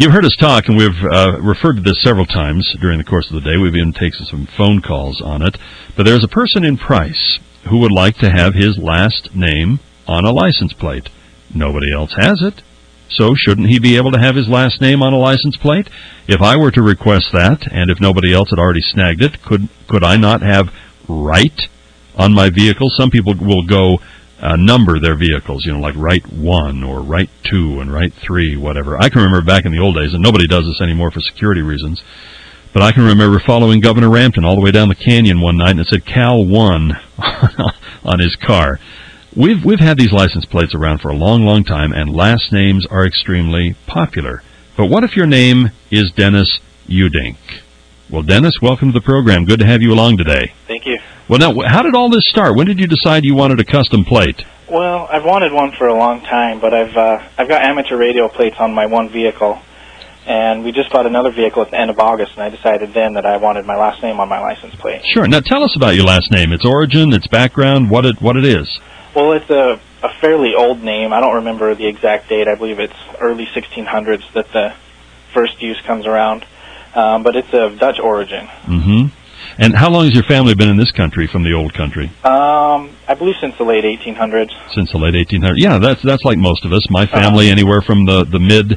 You've heard us talk, and we've referred to this several times during the course of the day. We've even taken some phone calls on it. But there's a person in Price who would like to have his last name on a license plate. Nobody else has it. So shouldn't he be able to have his last name on a license plate? If I were to request that, and if nobody else had already snagged it, could I not have Wright on my vehicle? Some people will go number their vehicles, like Wright 1 or Wright 2 and Wright 3, whatever. I can remember back in the old days, and nobody does this anymore for security reasons, but I can remember following Governor Rampton all the way down the canyon one night, and it said Cal 1 on his car. We've had these license plates around for a long, long time, and last names are extremely popular. But what if your name is Dennis Udink? Well, Dennis, welcome to the program. Good to have you along today. Thank you. Well, now, how did all this start? When did you decide you wanted a custom plate? Well, I've wanted one for a long time, but I've got amateur radio plates on my one vehicle, and we just bought another vehicle at the end of August, and I decided then that I wanted my last name on my license plate. Sure. Now, tell us about your last name, its origin, its background, what it is. Well, it's a fairly old name. I don't remember the exact date. I believe it's early 1600s that the first use comes around, but it's of Dutch origin. Mm-hmm. And how long has your family been in this country from the old country? I believe since the late 1800s. Since the late 1800s. Yeah, that's like most of us. My family anywhere from the mid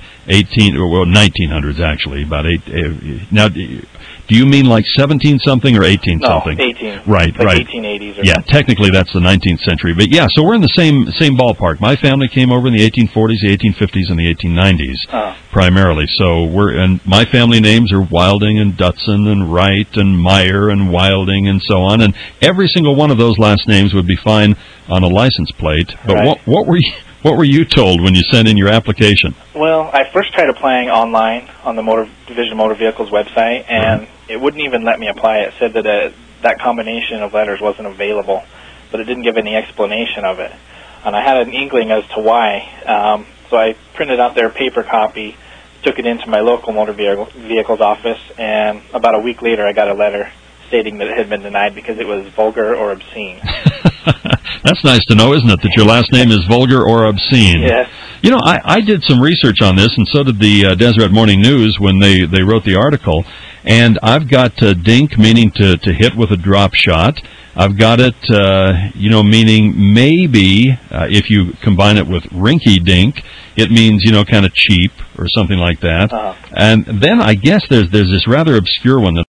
1900s actually. Now, do you mean like 17-something or 18-something? No, 18. Right. 1880s. Yeah, technically that's the 19th century. But yeah, so we're in the same ballpark. My family came over in the 1840s, the 1850s, and the 1890s primarily. So and my family names are Wilding and Dutson and Wright and Meyer and Wilding and so on. And every single one of those last names would be fine on a license plate. But right. What were you told when you sent in your application? Well, I first tried applying online on the Division of Motor Vehicles website, and it wouldn't even let me apply. It said that that combination of letters wasn't available, but it didn't give any explanation of it. And I had an inkling as to why, so I printed out their paper copy, took it into my local motor vehicles office, and about a week later I got a letter stating that it had been denied because it was vulgar or obscene. That's nice to know, isn't it, that your last name is vulgar or obscene? Yes. I did some research on this, and so did the Deseret Morning News when they wrote the article. And I've got dink, meaning to hit with a drop shot. I've got it, meaning maybe if you combine it with rinky-dink, it means, kind of cheap or something like that. And then I guess there's this rather obscure one that